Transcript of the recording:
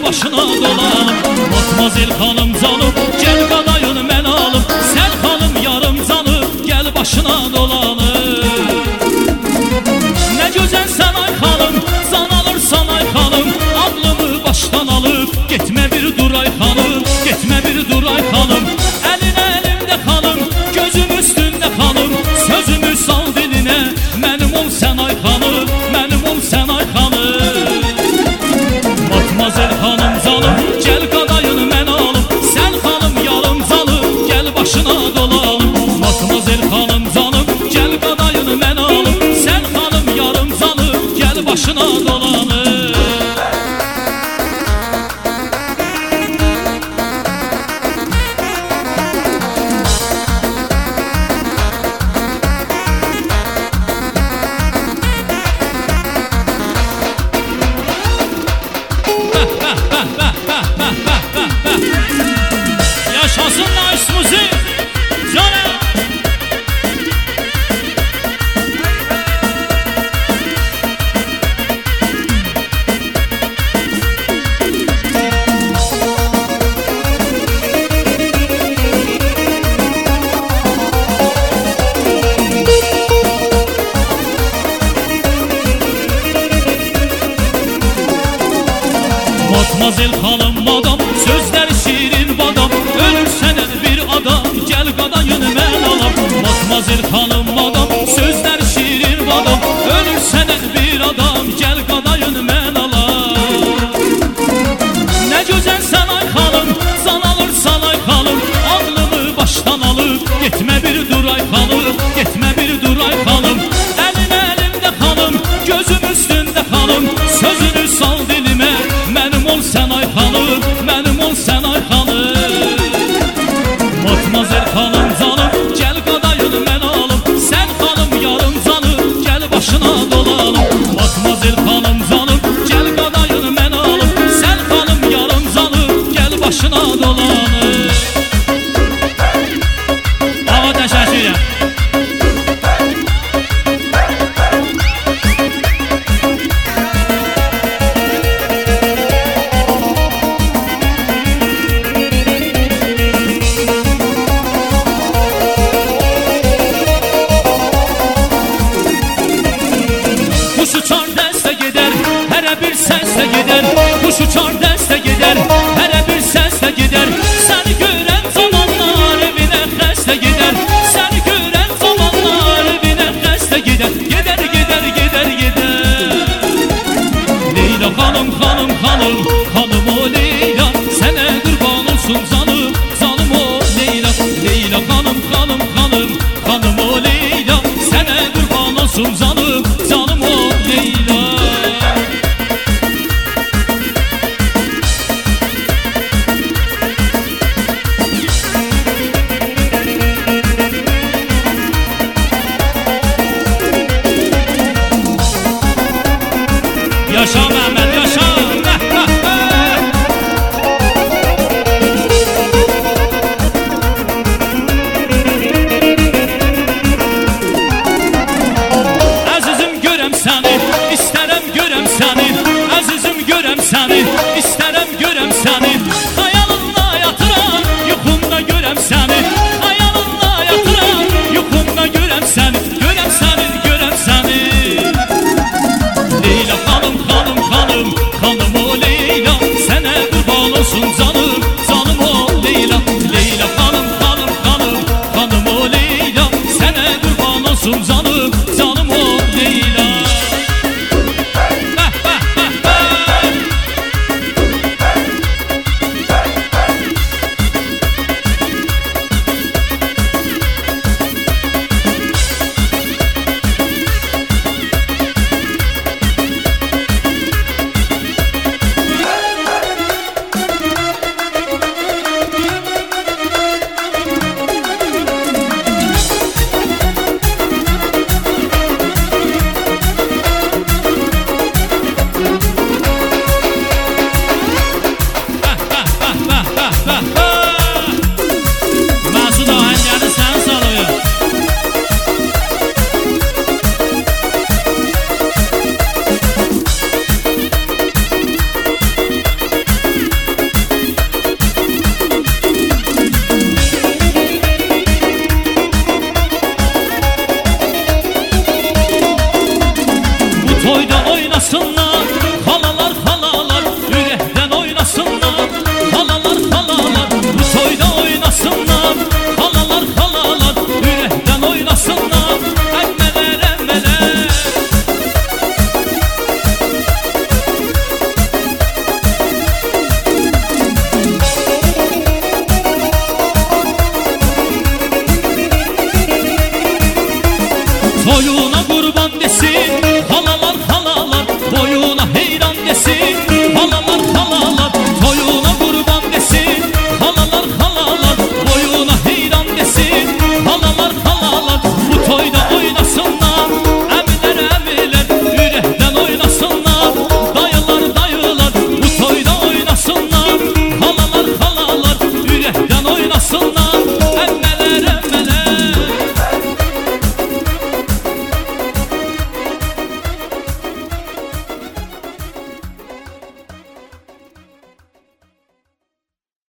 başına dolanım. Matmazel xanım canım, gel qadayını mən alım. Sən xanım yarım canım, gel başına dolanım. Nə gözəlsən ay xanım, can alırsan ay xanım. Ağlımı başdan alıb, getmə bir dur ay xanım, getmə bir dur ay xanım. Əlin əlimdə xanım, gözüm üstündə xanım. Sözümü sal dilinə, mənim ol sən ay xanım, mənim ol sən ay xanım. Matmazel xanım canım, gel qadayını mən alım. Sən xanım yarım canım, gel başına dolanım. Matmazel xanım canım, gel qadayını mən alım. Sən xanım yarım canım, gel başına dolanım. Yaşasın nice müzik canım. Matmazel xanım madam, sözləri şirin badam. Ölürsən bir adam, gel qadayını mən alam. Matmazel xanım madam, sözləri şirin badam. Ölürsən